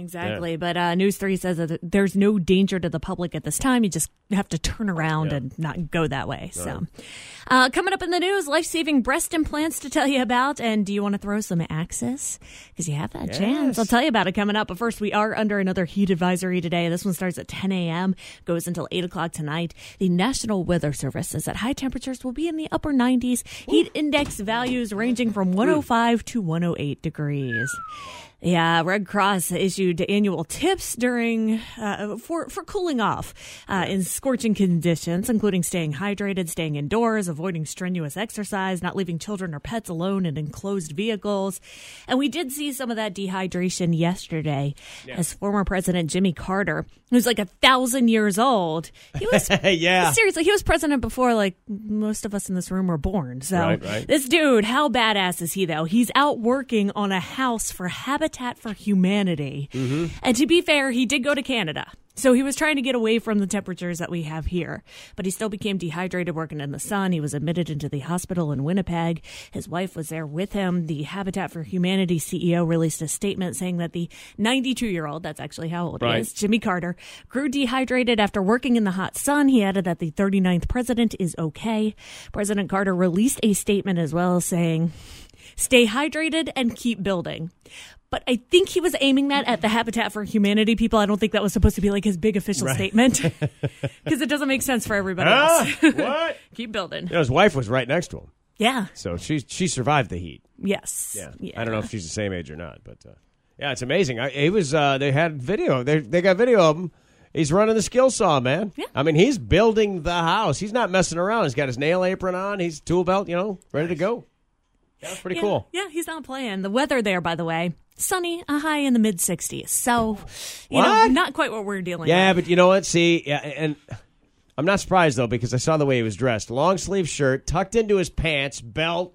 exactly. Yeah. But News 3 says that there's no danger to the public at this time. You just have to turn around and not go that way. So, coming up in the news, life-saving breast implants to tell you about. And do you want to throw some Axis? Because you have that chance. I'll tell you about it coming up. But first, we are under another heat advisory today. This one starts at 10 a.m., goes until 8 o'clock tonight. The National Weather Service says that high temperatures will be in the upper 90s. Heat index values ranging from 105 to 108 degrees. Yeah, Red Cross issued annual tips during for cooling off in scorching conditions, including staying hydrated, staying indoors, avoiding strenuous exercise, not leaving children or pets alone in enclosed vehicles. And we did see some of that dehydration yesterday as former President Jimmy Carter, who's like 1,000 years old. He was seriously, he was president before like most of us in this room were born. So this dude, how badass is he though? He's out working on a house for Habitat for Humanity. Mm-hmm. And to be fair, he did go to Canada. So he was trying to get away from the temperatures that we have here. But he still became dehydrated working in the sun. He was admitted into the hospital in Winnipeg. His wife was there with him. The Habitat for Humanity CEO released a statement saying that the 92-year-old, that's actually how old he is, Jimmy Carter, grew dehydrated after working in the hot sun. He added that the 39th president is okay. President Carter released a statement as well saying, "Stay hydrated and keep building." But I think he was aiming that at the Habitat for Humanity people. I don't think that was supposed to be like his big official statement because it doesn't make sense for everybody else. What? Keep building. His wife was right next to him. Yeah. So she survived the heat. Yes. Yeah. I don't know if she's the same age or not, but it's amazing. He was. They had video. They got video of him. He's running the skill saw, man. Yeah. I mean, he's building the house. He's not messing around. He's got his nail apron on. He's tool belt, ready to go. Yeah, that's pretty cool. Yeah, he's not playing. The weather there, by the way, sunny, a high in the mid-60s. So, you know, not quite what we're dealing with. Yeah, but you know what? See, and I'm not surprised, though, because I saw the way he was dressed. Long sleeve shirt, tucked into his pants, belt,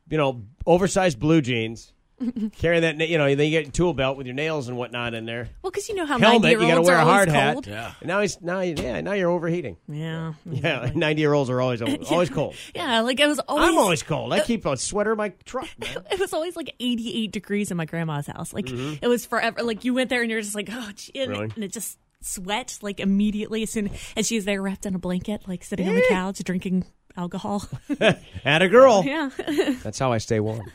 oversized blue jeans. Carrying that, then you get your tool belt with your nails and whatnot in there. Well, because you know how helmet, 90-year-olds you got to wear a hard hat. cold. Yeah. And now you're overheating. Yeah. Yeah, 90-year-olds are always cold. Yeah, like it was always. I'm always cold. I keep a sweater in my truck, man. It was always like 88 degrees in my grandma's house. Like it was forever. Like you went there and you're just like, oh, gee, really? And it just sweat like immediately as soon as she's there wrapped in a blanket, like sitting on the couch drinking alcohol. Had a girl. Yeah. That's how I stay warm.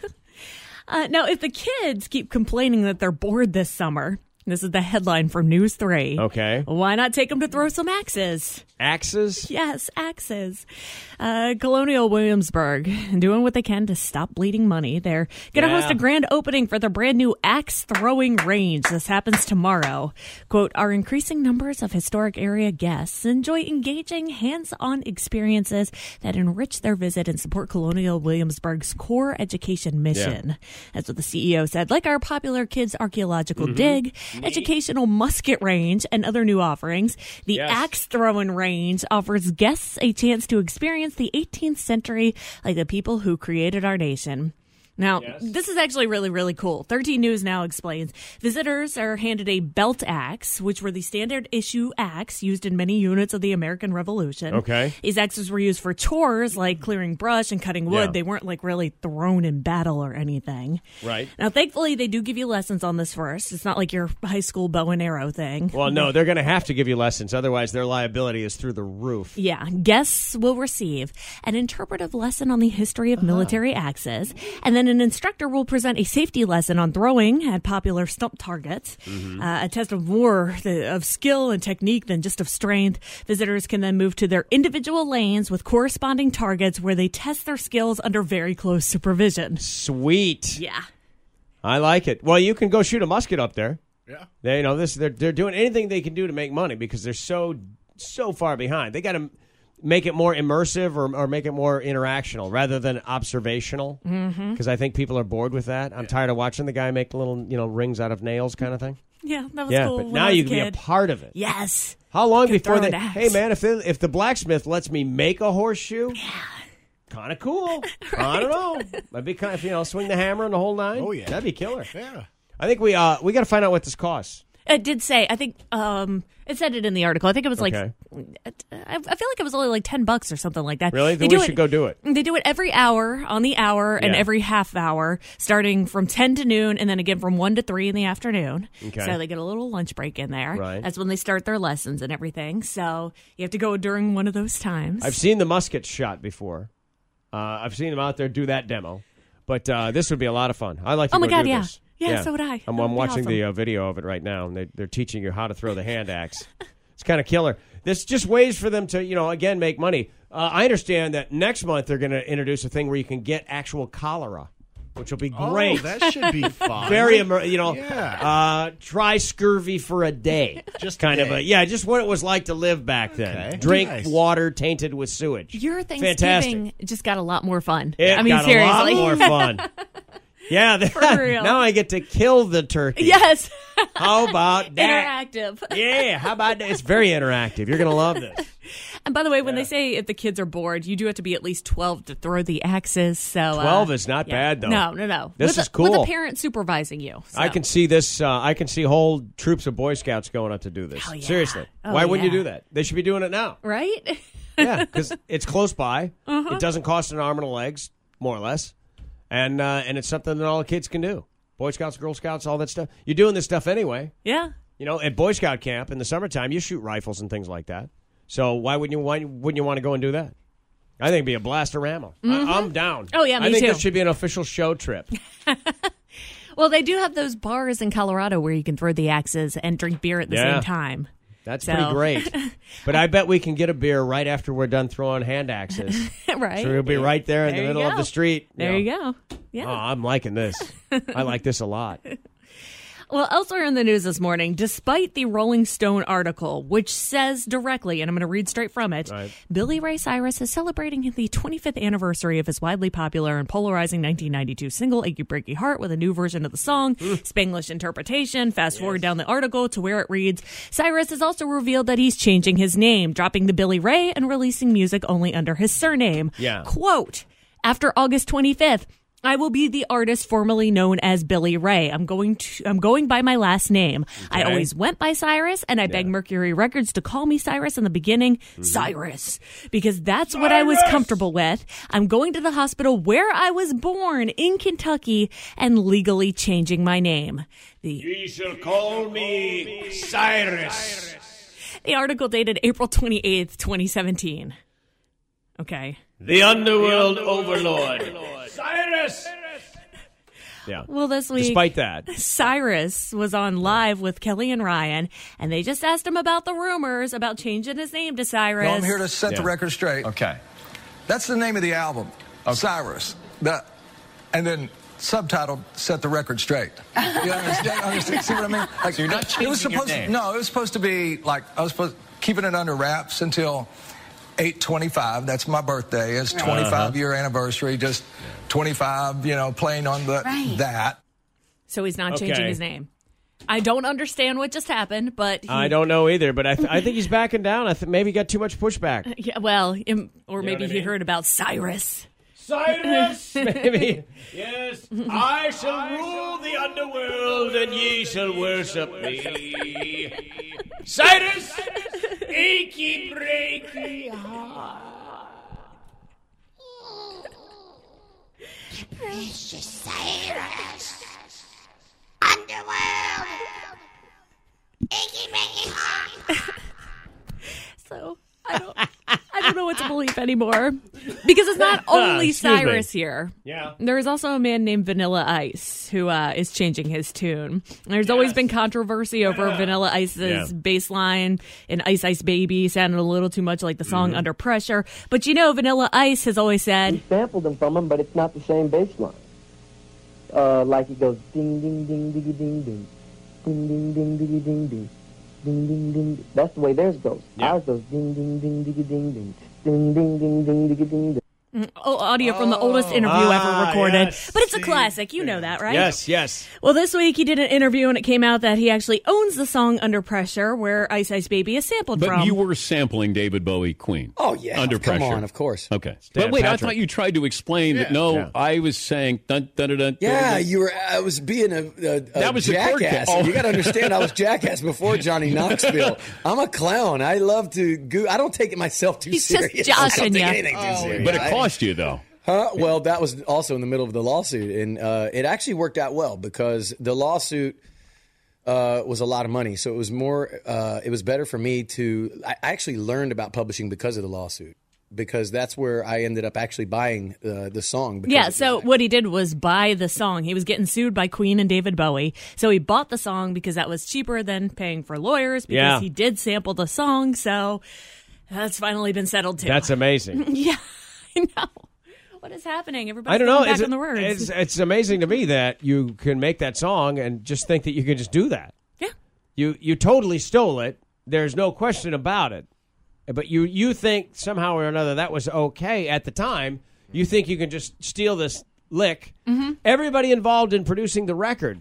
Now, if the kids keep complaining that they're bored this summer, this is the headline from News 3. Okay. Why not take them to throw some axes? Axes? Yes, axes. Colonial Williamsburg doing what they can to stop bleeding money. They're going to host a grand opening for their brand new axe throwing range. This happens tomorrow. Quote, "Our increasing numbers of historic area guests enjoy engaging hands-on experiences that enrich their visit and support Colonial Williamsburg's core education mission." Yeah. That's what the CEO said. Like our popular kids archaeological dig, educational musket range, and other new offerings, the axe throwing range offers guests a chance to experience the 18th century like the people who created our nation. Now, this is actually really, really cool. 13 News now explains visitors are handed a belt axe, which were the standard issue axe used in many units of the American Revolution. Okay. These axes were used for chores like clearing brush and cutting wood. Yeah. They weren't like really thrown in battle or anything. Right. Now, thankfully, they do give you lessons on this first. It's not like your high school bow and arrow thing. Well, no, they're going to have to give you lessons. Otherwise, their liability is through the roof. Yeah. Guests will receive an interpretive lesson on the history of military axes, and then an instructor will present a safety lesson on throwing at popular stump targets, a test of more of skill and technique than just of strength. Visitors can then move to their individual lanes with corresponding targets where they test their skills under very close supervision. Sweet. Yeah. I like it. Well, you can go shoot a musket up there. Yeah. They're doing anything they can do to make money because they're so far behind. They got to make it more immersive or make it more interactional rather than observational. Because I think people are bored with that. I'm tired of watching the guy make little, rings out of nails kind of thing. Yeah, that was cool. But now you can be a part of it. Yes. How long before they? Hey, man, if the blacksmith lets me make a horseshoe, kind of cool. I don't know. I'd be kind of swing the hammer and the whole nine. Oh yeah, that'd be killer. Yeah. I think we got to find out what this costs. It did say, I think, it said it in the article. I think it was like, Okay. I feel like it was only like $10 or something like that. Really? Then we should go do it. They do it every hour, on the hour, and Yeah. every half hour, starting from 10 to noon, and then again from 1 to 3 in the afternoon. Okay. So they get a little lunch break in there. Right. That's when they start their lessons and everything. So you have to go during one of those times. I've seen the muskets shot before. I've seen them out there do that demo. But this would be a lot of fun. I like to Oh my go God, do yeah. this. Yeah, so would I. I'm That would be watching awesome. the video of it right now, and they're teaching you how to throw the hand axe. It's kind of killer. There's just ways for them to, again, make money. I understand that next month they're going to introduce a thing where you can get actual cholera, which will be great. Oh, that should be fun. Very, Yeah. try scurvy for a day. Just kind a of day. just what it was like to live back then. Okay. Drink Nice. water tainted with sewage. Your Fantastic. Thanksgiving just got a lot more fun. It I mean, got seriously. a lot more fun. Yeah, real. now I get to kill the turkey. Yes. How about that? Interactive. Yeah, how about that? It's very interactive. You're going to love this. And by the way, when they say if the kids are bored, you do have to be at least 12 to throw the axes. So 12 is not bad, though. No. This with is cool. With a parent supervising you. So. I can see this. I can see whole troops of Boy Scouts going out to do this. Hell yeah. Seriously. Oh, Why wouldn't you yeah. do that? They should be doing it now. Right? Yeah, because it's close by. Uh-huh. It doesn't cost an arm and a legs, more or less. And it's something that all the kids can do. Boy Scouts, Girl Scouts, all that stuff. You're doing this stuff anyway. Yeah. At Boy Scout camp in the summertime, you shoot rifles and things like that. So why wouldn't you want to go and do that? I think it'd be a blast-a-rama. I'm down. Oh, yeah, me I think too. this should be an official show trip. Well, they do have those bars in Colorado where you can throw the axes and drink beer at the Yeah. same time. That's So- pretty great. But I bet we can get a beer right after we're done throwing hand axes. Right? So we'll be right there in the There you middle of go. the street. There you go. Yeah. Oh, I'm liking this. I like this a lot. Well, elsewhere in the news this morning, despite the Rolling Stone article, which says directly, and I'm going to read straight from it, Right. Billy Ray Cyrus is celebrating the 25th anniversary of his widely popular and polarizing 1992 single, Achy Breaky Heart, with a new version of the song, Spanglish interpretation. Fast forward down the article to where it reads, Cyrus has also revealed that he's changing his name, dropping the Billy Ray and releasing music only under his surname. Yeah. Quote, after August 25th, I will be the artist formerly known as Billy Ray. I'm going by my last name. I Okay. always went by Cyrus, and I begged Mercury Records to call me Cyrus in the beginning, Cyrus, because that's what I was comfortable with. I'm going to the hospital where I was born in Kentucky and legally changing my name. You shall call me Cyrus. The article dated April 28th, 2017. Okay. The underworld overlord. Cyrus! Yeah. Well, this week, Despite that. Cyrus was on Live with Kelly and Ryan, and they just asked him about the rumors about changing his name to Cyrus. No, I'm here to set the Yeah. record straight. Okay. That's the name of the album, Cyrus. And then subtitled "Set the Record Straight." You understand? See what I mean? Like, So you're not it was changing your supposed name. No, it was supposed to be like I was supposed keeping it under wraps until 8/25. That's my birthday. It's 25-year anniversary. Just 25. Playing on that. So he's not changing Okay. his name. I don't understand what just happened, but I don't know either, but I think he's backing down. I think maybe he got too much pushback. Yeah, well, or maybe what I he mean? heard about Cyrus. Cyrus! Maybe. Yes. I shall rule the underworld and ye shall worship me. Cyrus! Achy breaky heart. Precious Cyrus. Underworld. Achy breaky heart. So I don't know what to believe anymore, because it's not only Excuse me. Cyrus here. Yeah. There is also a man named Vanilla Ice who is changing his tune. There's always been controversy over Vanilla Ice's bass line in Ice Ice Baby sounded a little too much like the song Under Pressure. But Vanilla Ice has always said, sampled them from him, but it's not the same bass line. Like it goes ding ding ding diggy ding ding, ding ding ding diggy ding ding, ding ding ding. That's the way theirs goes. Yeah. Ours goes ding ding ding diggy ding ding, ding ding ding ding diggy ding ding. Audio from the oldest interview ever recorded. Yes. But it's a classic. You know that, right? Yes. Well, this week he did an interview and it came out that he actually owns the song Under Pressure, where Ice Ice Baby is sampled But from. you were sampling David Bowie, Queen. Oh, yeah. Under Come Pressure. on, of course. Okay. Dan But wait, Patrick. I thought you tried to explain that. No, Yeah. I was saying dun dun dun dun. Yeah, dun. I was being a That was the chord jackass. cast. You got to understand, I was jackass before Johnny Knoxville. I'm a clown. I love to I don't take it myself too He's just serious. joshing I don't take ya. anything too serious. But it cost you, though. Huh? Well, that was also in the middle of the lawsuit, and it actually worked out well because the lawsuit was a lot of money. So it was more. It was better for me to. I actually learned about publishing because of the lawsuit, because that's where I ended up actually buying the song. because Yeah, of so that. what he did was buy the song. He was getting sued by Queen and David Bowie. So he bought the song because that was cheaper than paying for lawyers because Yeah. he did sample the song. So that's finally been settled too. That's amazing. Yeah, I know. What is happening? Everybody's I don't know. going back on the words. It's amazing to me that you can make that song and just think that you can just do that. Yeah. You totally stole it. There's no question about it. But you think somehow or another that was okay at the time. You think you can just steal this lick. Mm-hmm. Everybody involved in producing the record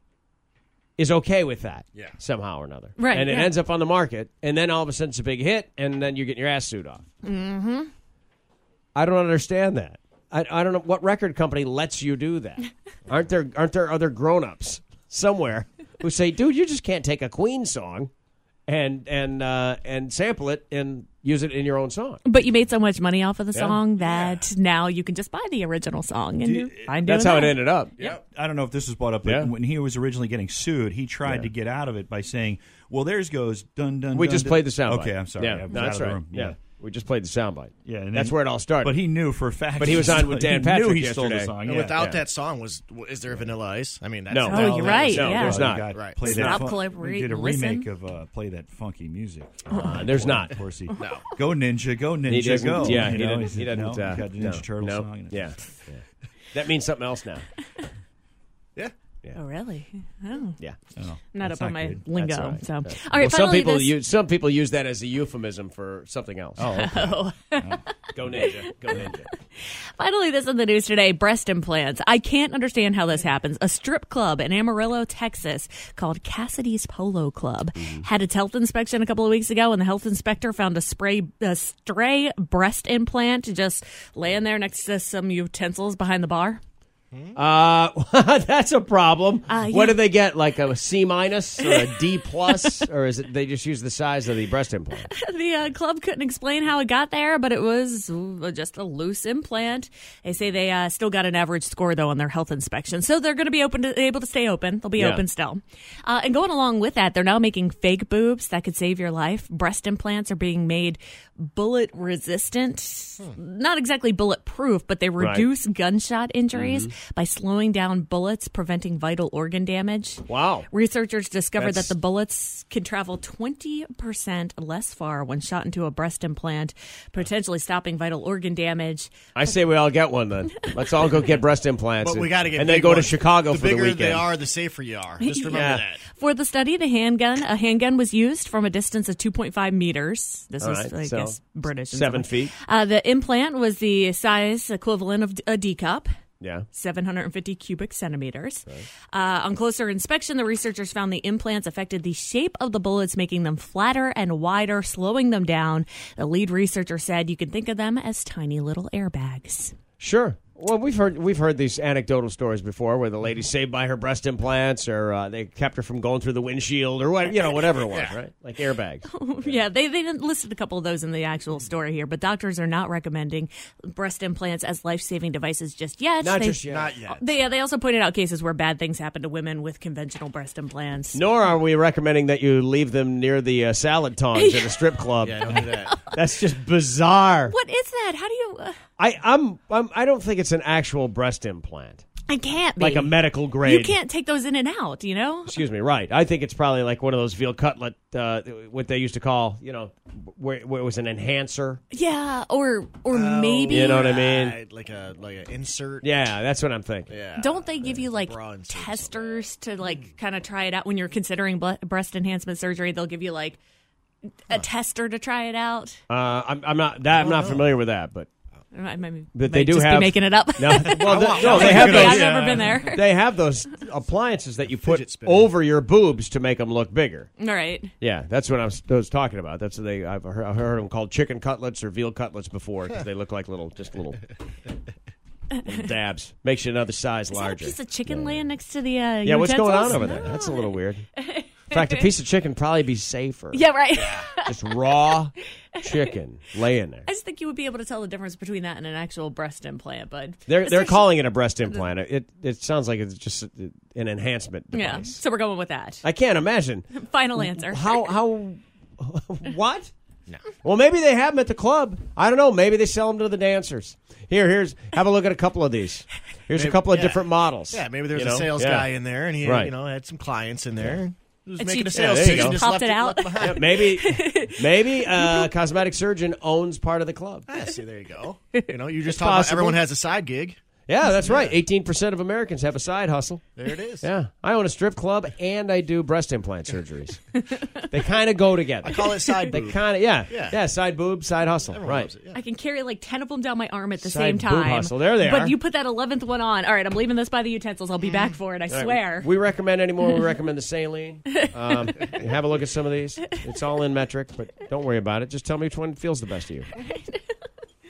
is okay with that somehow or another. Right, And it yeah. ends up on the market, and then all of a sudden it's a big hit, and then you're getting your ass sued off. Mm-hmm. I don't understand that. I don't know what record company lets you do that. Aren't there other grown-ups somewhere who say, dude, you just can't take a Queen song and sample it and use it in your own song. But you made so much money off of the song that now you can just buy the original song and you're fine doing That's how it that. ended up. I don't know if this was brought up, but Yeah. when he was originally getting sued, he tried to get out of it by saying, well, theirs goes dun dun. We dun, just dun. played the soundbite. Okay, I'm sorry. Yeah, I was no, out that's of the right. room. Yeah. We just played the soundbite. Yeah, and that's then- where it all started. But he knew for a fact. But he was on with Dan Patrick He knew he stole the yesterday. song. And Yeah. without that song, is there Vanilla Ice? I mean, that's No. Oh, you're right. No, yeah. there's not. God, Right. Play Stop, that collaborate, He did a listen. remake of Play That Funky Music. There's not. Of course he. No. Go Ninja, go Ninja, He doesn't. go. Yeah, You he know, didn't. he's- He doesn't. no, he got the Ninja no, Turtle no. song. Yeah. That means something else now. Oh, really? Oh. Yeah. Oh, I'm not that's up on my good. lingo. That's all right. So, all Well, right. Finally, some people use that as a euphemism for something else. Oh, okay. Go Ninja. Go Ninja. Finally, this in the news today, breast implants. I can't understand how this happens. A strip club in Amarillo, Texas, called Cassidy's Polo Club, had its health inspection a couple of weeks ago, and the health inspector found a stray breast implant just laying there next to some utensils behind the bar. That's a problem. Yeah. What do they get? Like a C- or a D+, or is it they just use the size of the breast implant? The club couldn't explain how it got there, but it was just a loose implant. They say they still got an average score, though, on their health inspection. So they're going to be able to stay open. They'll be open still. And going along with that, they're now making fake boobs that could save your life. Breast implants are being made bullet resistant. Not exactly bulletproof, but they reduce gunshot injuries by slowing down bullets, preventing vital organ damage. Wow. Researchers discovered That's- that the bullets can travel 20% less far when shot into a breast implant, potentially stopping vital organ damage. I say we all get one then. Let's all go get breast implants. But we got to get and then big go to ones. Chicago the for the bigger weekend. they are, the safer you are. Just remember Yeah. that. For the study, a handgun was used from a distance of 2.5 meters. This All was, right, I so guess, British. and 7 stuff. feet. The implant was the size equivalent of a D cup. Yeah. 750 cubic centimeters. On closer inspection, the researchers found the implants affected the shape of the bullets, making them flatter and wider, slowing them down. The lead researcher said you can think of them as tiny little airbags. Sure. Well, we've heard these anecdotal stories before, where the lady's saved by her breast implants, or they kept her from going through the windshield, or whatever it was, right? Like airbags. Yeah, they didn't listed a couple of those in the actual story here, but doctors are not recommending breast implants as life-saving devices just yet. Not just yet. Not yet. They also pointed out cases where bad things happen to women with conventional breast implants. Nor are we recommending that you leave them near the salad tongs at a strip club. Yeah, don't do that. That's just bizarre. What is that? How do you... I don't think it's an actual breast implant, I can't be. like a medical grade. You can't take those in and out, you know? Excuse me, right. I think it's probably like one of those veal cutlet, what they used to call, where it was an enhancer. Yeah, or maybe... You know what I mean? Right, like an insert. Yeah, that's what I'm thinking. Yeah. Don't they give you like bra inserts. testers to like kind of try it out when you're considering breast enhancement surgery? They'll give you like a tester to try it out. I'm not familiar with that, but But they do just have be making it up. No, well, they have Maybe those. I've never been there. They have those appliances that you Fidget put spinner. over your boobs to make them look bigger. All right. Yeah, that's what I was talking about. That's what I've heard them called chicken cutlets or veal cutlets before because they look like little dabs. Makes you another size Is that a larger. piece of chicken laying next to the Yeah, what's going on utensils? over there? That's a little weird. In fact, a piece of chicken would probably be safer. Yeah, right. Just raw chicken laying there. I just think you would be able to tell the difference between that and an actual breast implant, but They're calling it a breast implant. It sounds like it's just an enhancement device. yeah. So we're going with that. I can't imagine. Final answer. How what? No. Well, maybe they have them at the club. I don't know. Maybe they sell them to the dancers. Here's have a look at a couple of these. Here's a couple of different models. Yeah, maybe there's a sales guy in there, and he had some clients in there. He was making a sales there you pitch go. and just Popped left it out. left behind. Maybe a cosmetic surgeon owns part of the club. Ah, see, there you go. You just talk about possible. everyone has a side gig. Yeah, that's right. 18% of Americans have a side hustle. There it is. Yeah, I own a strip club and I do breast implant surgeries. They kind of go together. I call it side They boob. kind of yeah, side boob, side hustle. Everyone Right. loves it, yeah. I can carry like 10 of them down my arm at the Side same boob time. hustle. There they but are. you put that 11th one on. All right, I'm leaving this by the utensils. I'll be back for it, I swear. We recommend anymore. We recommend the saline. Have a look at some of these. It's all in metric, but don't worry about it. Just tell me which one feels the best to you.